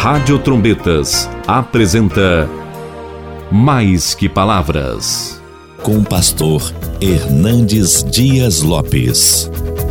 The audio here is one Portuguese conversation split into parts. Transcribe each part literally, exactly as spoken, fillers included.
Rádio Trombetas apresenta Mais que Palavras, com o pastor Hernandes Dias Lopes.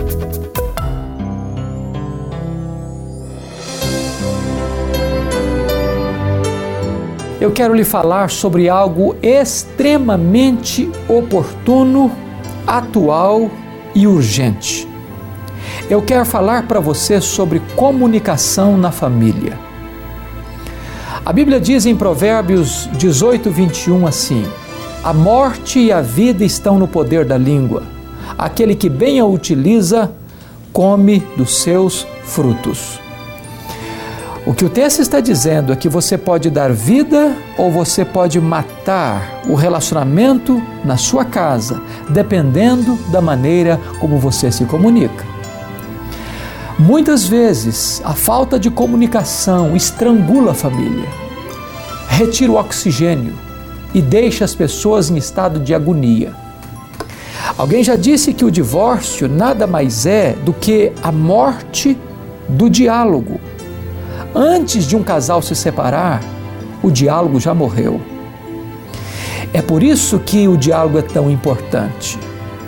Eu quero lhe falar sobre algo extremamente oportuno, atual e urgente. Eu quero falar para você sobre comunicação na família. A Bíblia diz em Provérbios dezoito, vinte e um assim: a morte e a vida estão no poder da língua. Aquele que bem a utiliza, come dos seus frutos. O que o texto está dizendo é que você pode dar vida ou você pode matar o relacionamento na sua casa, dependendo da maneira como você se comunica. Muitas vezes, a falta de comunicação estrangula a família, retira o oxigênio e deixa as pessoas em estado de agonia. Alguém já disse que o divórcio nada mais é do que a morte do diálogo. Antes de um casal se separar, o diálogo já morreu. É por isso que o diálogo é tão importante.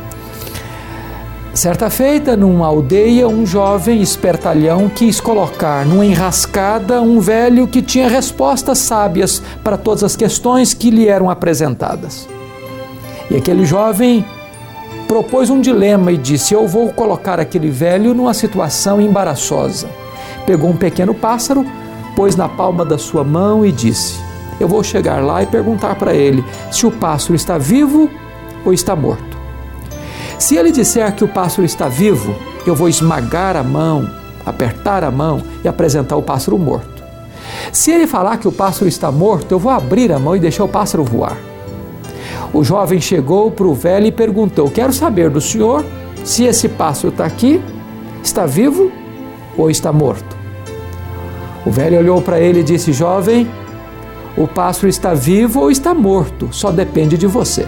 Certa feita, numa aldeia, um jovem espertalhão quis colocar numa enrascada um velho que tinha respostas sábias para todas as questões que lhe eram apresentadas. E aquele jovem propôs um dilema e disse: eu vou colocar aquele velho numa situação embaraçosa. Pegou um pequeno pássaro, pôs na palma da sua mão e disse: eu vou chegar lá e perguntar para ele se o pássaro está vivo ou está morto. Se ele disser que o pássaro está vivo, eu vou esmagar a mão, apertar a mão e apresentar o pássaro morto. Se ele falar que o pássaro está morto, eu vou abrir a mão e deixar o pássaro voar. O jovem chegou para o velho e perguntou: quero saber do senhor se esse pássaro está aqui, está vivo ou está morto. O velho olhou para ele e disse: jovem, o pássaro está vivo ou está morto, só depende de você.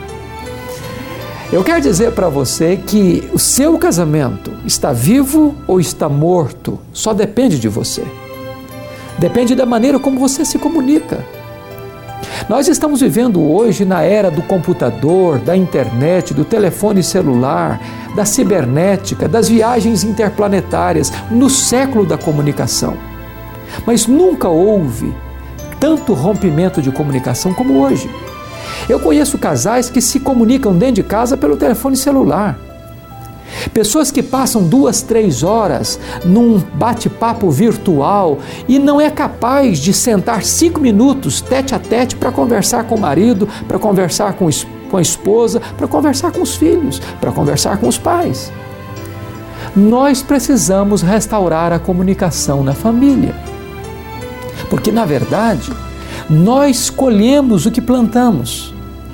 Eu quero dizer para você que o seu casamento está vivo ou está morto, só depende de você. Depende da maneira como você se comunica. Nós estamos vivendo hoje na era do computador, da internet, do telefone celular, da cibernética, das viagens interplanetárias, no século da comunicação. Mas nunca houve tanto rompimento de comunicação como hoje. Eu conheço casais que se comunicam dentro de casa pelo telefone celular. Pessoas que passam duas, três horas num bate-papo virtual e não é capaz de sentar cinco minutos tete a tete para conversar com o marido, para conversar com a esposa, para conversar com os filhos, para conversar com os pais. Nós precisamos restaurar a comunicação na família. Porque, na verdade, nós colhemos o que plantamos.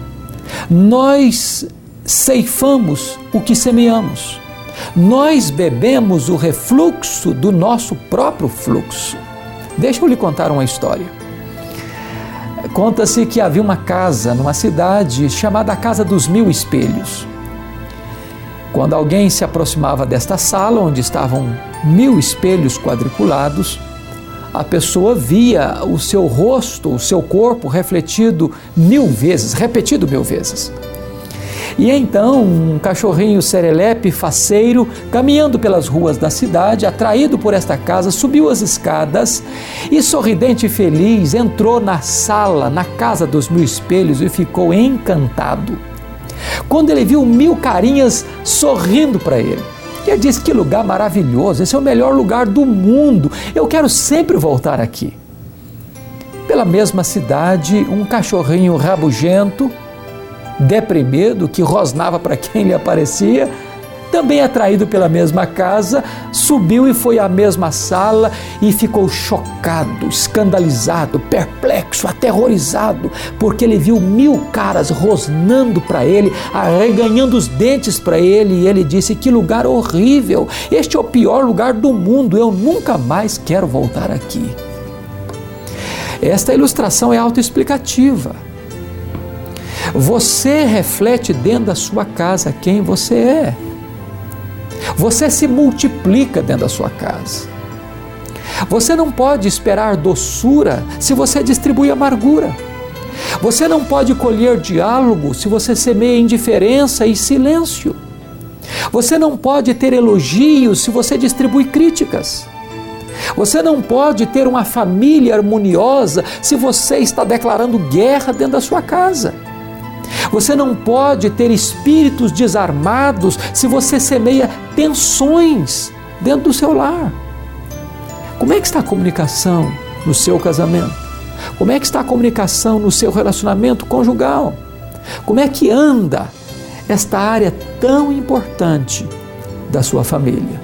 Nós ceifamos o que semeamos. Nós bebemos o refluxo do nosso próprio fluxo. Deixa eu lhe contar uma história. Conta-se que havia uma casa numa cidade chamada a Casa dos Mil Espelhos. Quando alguém se aproximava desta sala, onde estavam mil espelhos quadriculados, a pessoa via o seu rosto, o seu corpo refletido mil vezes, repetido mil vezes. E então um cachorrinho serelepe, faceiro, caminhando pelas ruas da cidade, atraído por esta casa, subiu as escadas e, sorridente e feliz, entrou na sala, na Casa dos Mil Espelhos, e ficou encantado quando ele viu mil carinhas sorrindo para ele. E ele disse: que lugar maravilhoso, esse é o melhor lugar do mundo, eu quero sempre voltar aqui. Pela mesma cidade, um cachorrinho rabugento, deprimido, que rosnava para quem lhe aparecia, também atraído pela mesma casa, subiu e foi à mesma sala e ficou chocado, escandalizado, perplexo, aterrorizado, porque ele viu mil caras rosnando para ele, arreganhando os dentes para ele, e ele disse: que lugar horrível, este é o pior lugar do mundo, eu nunca mais quero voltar aqui. Esta ilustração é autoexplicativa. Você reflete dentro da sua casa quem você é. Você se multiplica dentro da sua casa. Você não pode esperar doçura se você distribui amargura. Você não pode colher diálogo se você semeia indiferença e silêncio. Você não pode ter elogios se você distribui críticas. Você não pode ter uma família harmoniosa se você está declarando guerra dentro da sua casa. Você não pode ter espíritos desarmados se você semeia tensões dentro do seu lar. Como é que está a comunicação no seu casamento? Como é que está a comunicação no seu relacionamento conjugal? Como é que anda esta área tão importante da sua família?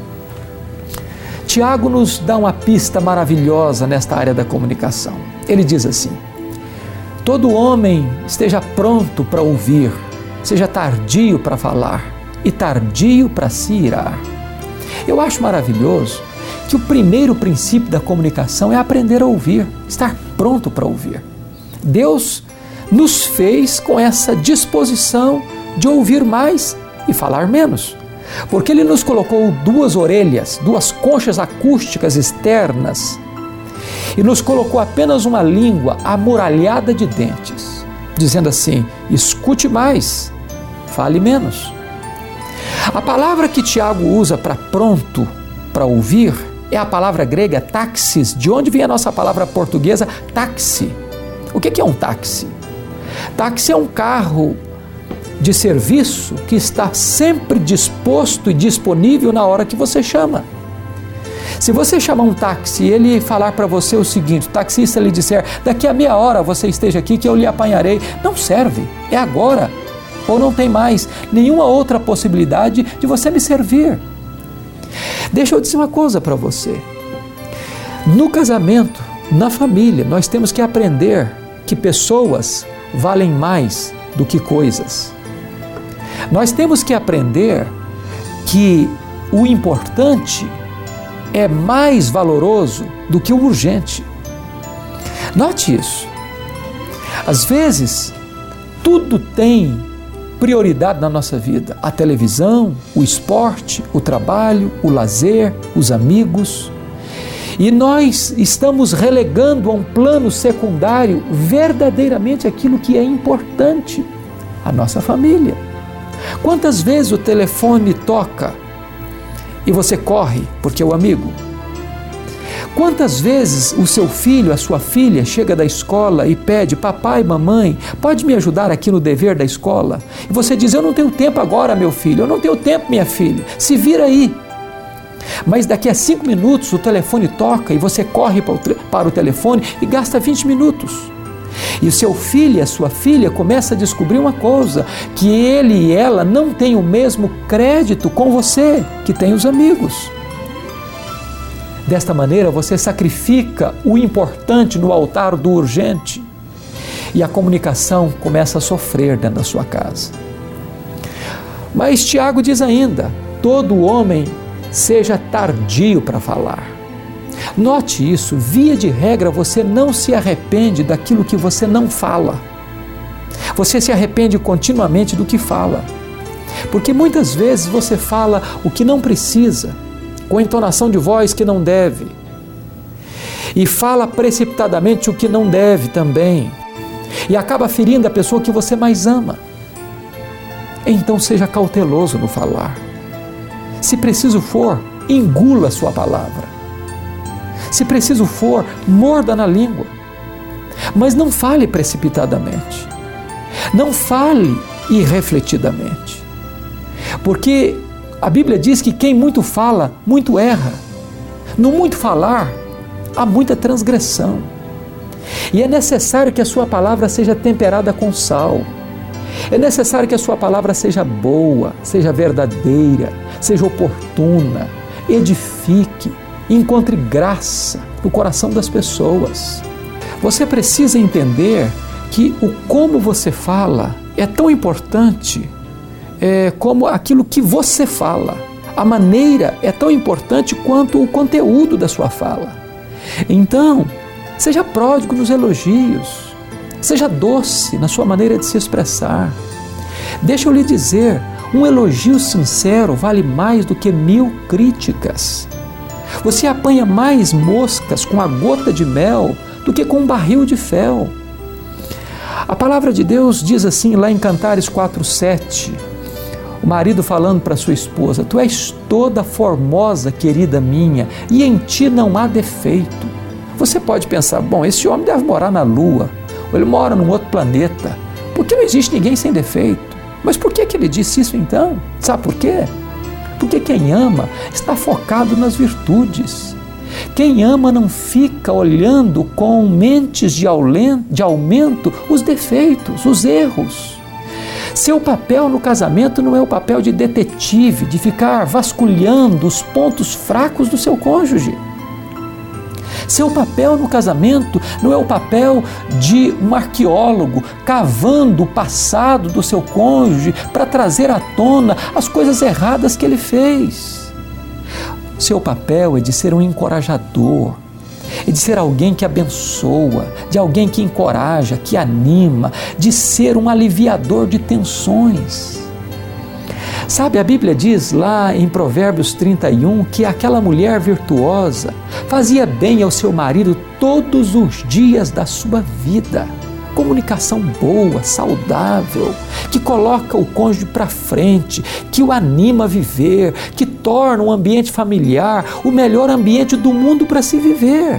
Tiago nos dá uma pista maravilhosa nesta área da comunicação. Ele diz assim: todo homem esteja pronto para ouvir, seja tardio para falar e tardio para se irar. Eu acho maravilhoso que o primeiro princípio da comunicação é aprender a ouvir, estar pronto para ouvir. Deus nos fez com essa disposição de ouvir mais e falar menos, porque Ele nos colocou duas orelhas, duas conchas acústicas externas e nos colocou apenas uma língua amuralhada de dentes, dizendo assim: escute mais, fale menos. A palavra que Tiago usa para pronto para ouvir é a palavra grega táxis, de onde vem a nossa palavra portuguesa táxi. O que é um táxi? Táxi é um carro de serviço que está sempre disposto e disponível na hora que você chama. Se você chamar um táxi e ele falar para você o seguinte, o taxista lhe disser: daqui a meia hora você esteja aqui que eu lhe apanharei, não serve, é agora, ou não tem mais nenhuma outra possibilidade de você me servir. Deixa eu dizer uma coisa para você. No casamento, na família, nós temos que aprender que pessoas valem mais do que coisas. Nós temos que aprender que o importante é mais valoroso do que o urgente. Note isso. Às vezes, tudo tem prioridade na nossa vida: a televisão, o esporte, o trabalho, o lazer, os amigos. E nós estamos relegando a um plano secundário verdadeiramente aquilo que é importante, a nossa família. Quantas vezes o telefone toca e você corre porque é o amigo? Quantas vezes o seu filho, a sua filha chega da escola e pede: papai, mamãe, pode me ajudar aqui no dever da escola? E você diz: eu não tenho tempo agora, meu filho, eu não tenho tempo, minha filha, se vira aí. Mas daqui a cinco minutos o telefone toca e você corre para o telefone e gasta vinte minutos. E o seu filho e a sua filha começam a descobrir uma coisa, que ele e ela não têm o mesmo crédito com você que tem os amigos. Desta maneira, você sacrifica o importante no altar do urgente e a comunicação começa a sofrer dentro da sua casa. Mas Tiago diz ainda: todo homem seja tardio para falar. Note isso, via de regra você não se arrepende daquilo que você não fala. Você se arrepende continuamente do que fala. Porque muitas vezes você fala o que não precisa, com entonação de voz que não deve, e fala precipitadamente o que não deve também, e acaba ferindo a pessoa que você mais ama. Então seja cauteloso no falar. Se preciso for, engula a sua palavra. Se preciso for, morda na língua. Mas não fale precipitadamente. Não fale irrefletidamente. Porque a Bíblia diz que quem muito fala, muito erra. No muito falar, há muita transgressão. E é necessário que a sua palavra seja temperada com sal. É necessário que a sua palavra seja boa, seja verdadeira, seja oportuna, edifique, encontre graça no coração das pessoas. Você precisa entender que o como você fala é tão importante é, como aquilo que você fala. A maneira é tão importante quanto o conteúdo da sua fala. Então, seja pródigo nos elogios, seja doce na sua maneira de se expressar. Deixa eu lhe dizer, um elogio sincero vale mais do que mil críticas. Você apanha mais moscas com a gota de mel do que com um barril de fel. A palavra de Deus diz assim lá em Cantares quatro, sete, o marido falando para sua esposa: tu és toda formosa, querida minha, e em ti não há defeito. Você pode pensar, bom, esse homem deve morar na Lua, ou ele mora num outro planeta, porque não existe ninguém sem defeito. Mas por que que ele disse isso então? Sabe por quê? Porque quem ama está focado nas virtudes. Quem ama não fica olhando com mentes de aumento os defeitos, os erros. Seu papel no casamento não é o papel de detetive, de ficar vasculhando os pontos fracos do seu cônjuge. Seu papel no casamento não é o papel de um arqueólogo cavando o passado do seu cônjuge para trazer à tona as coisas erradas que ele fez. Seu papel é de ser um encorajador, é de ser alguém que abençoa, de alguém que encoraja, que anima, de ser um aliviador de tensões. Sabe, a Bíblia diz lá em Provérbios trinta e um que aquela mulher virtuosa fazia bem ao seu marido todos os dias da sua vida. Comunicação boa, saudável, que coloca o cônjuge para frente, que o anima a viver, que torna o ambiente familiar o melhor ambiente do mundo para se viver.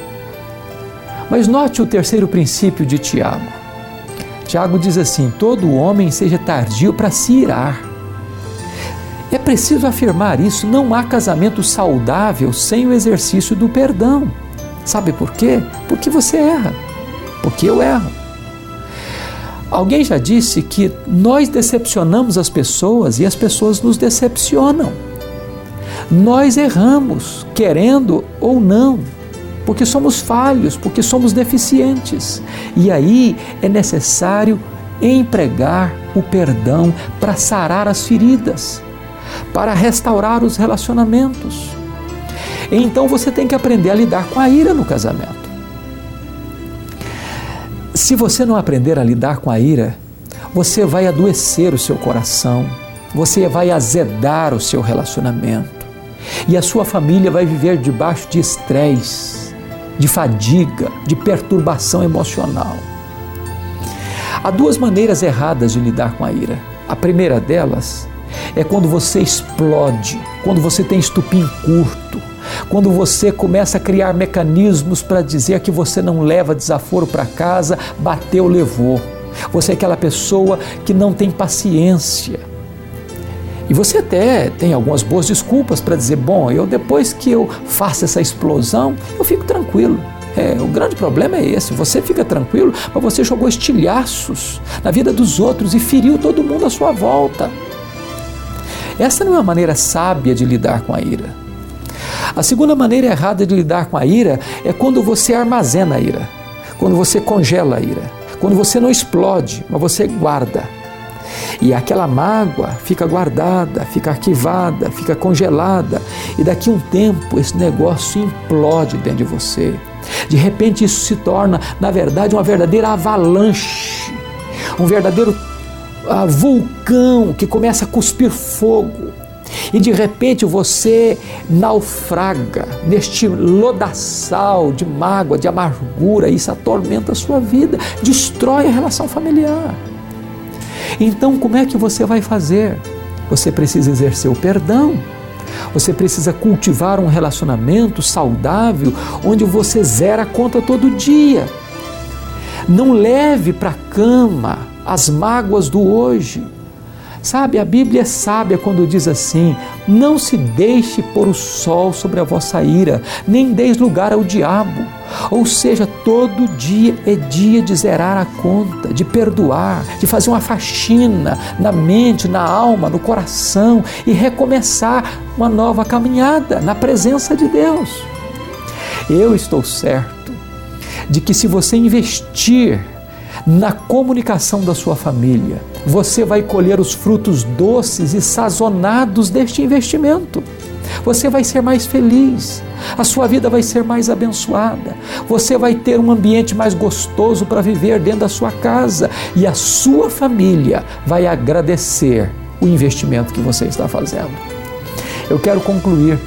Mas note o terceiro princípio de Tiago. Tiago diz assim: todo homem seja tardio para se irar. É preciso afirmar isso, não há casamento saudável sem o exercício do perdão. Sabe por quê? Porque você erra, porque eu erro. Alguém já disse que nós decepcionamos as pessoas e as pessoas nos decepcionam. Nós erramos, querendo ou não, porque somos falhos, porque somos deficientes. E aí é necessário empregar o perdão para sarar as feridas, para restaurar os relacionamentos. Então você tem que aprender a lidar com a ira no casamento. Se você não aprender a lidar com a ira, você vai adoecer o seu coração, você vai azedar o seu relacionamento e a sua família vai viver debaixo de estresse, de fadiga, de perturbação emocional. Há duas maneiras erradas de lidar com a ira. A primeira delas é quando você explode, quando você tem estupim curto, quando você começa a criar mecanismos para dizer que você não leva desaforo para casa, bateu, levou. Você é aquela pessoa que não tem paciência. E você até tem algumas boas desculpas para dizer, bom, eu depois que eu faço essa explosão, eu fico tranquilo. É, o grande problema é esse, você fica tranquilo, mas você jogou estilhaços na vida dos outros e feriu todo mundo à sua volta. Essa não é uma maneira sábia de lidar com a ira. A segunda maneira errada de lidar com a ira é quando você armazena a ira, quando você congela a ira, quando você não explode, mas você guarda. E aquela mágoa fica guardada, fica arquivada, fica congelada, e daqui a um tempo esse negócio implode dentro de você. De repente isso se torna, na verdade, uma verdadeira avalanche, um verdadeiro uh, vulcão que começa a cuspir fogo. E de repente você naufraga neste lodaçal de mágoa, de amargura, e isso atormenta a sua vida, destrói a relação familiar. Então como é que você vai fazer? Você precisa exercer o perdão, você precisa cultivar um relacionamento saudável, onde você zera a conta todo dia. Não leve para a cama as mágoas do hoje. Sabe, a Bíblia é sábia quando diz assim: não se deixe pôr o sol sobre a vossa ira, nem deis lugar ao diabo. Ou seja, todo dia é dia de zerar a conta, de perdoar, de fazer uma faxina na mente, na alma, no coração e recomeçar uma nova caminhada na presença de Deus. Eu estou certo de que se você investir na comunicação da sua família, você vai colher os frutos doces e sazonados deste investimento. Você vai ser mais feliz, a sua vida vai ser mais abençoada, você vai ter um ambiente mais gostoso para viver dentro da sua casa e a sua família vai agradecer o investimento que você está fazendo. Eu quero concluir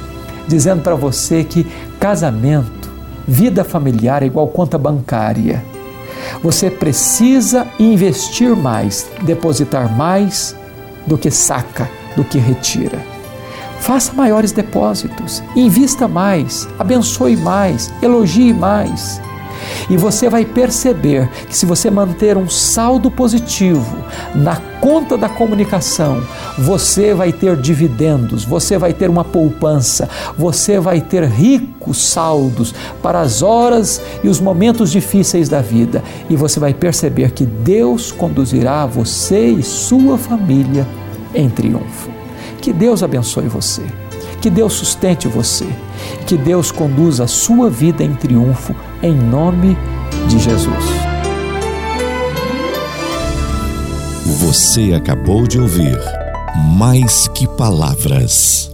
dizendo para você que casamento, vida familiar é igual conta bancária. Você precisa investir mais, depositar mais do que saca, do que retira. Faça maiores depósitos, invista mais, abençoe mais, elogie mais. E você vai perceber que se você manter um saldo positivo na conta da comunicação, você vai ter dividendos, você vai ter uma poupança, você vai ter ricos saldos para as horas e os momentos difíceis da vida. E você vai perceber que Deus conduzirá você e sua família em triunfo. Que Deus abençoe você. Que Deus sustente você, que Deus conduza a sua vida em triunfo, em nome de Jesus. Você acabou de ouvir Mais que Palavras.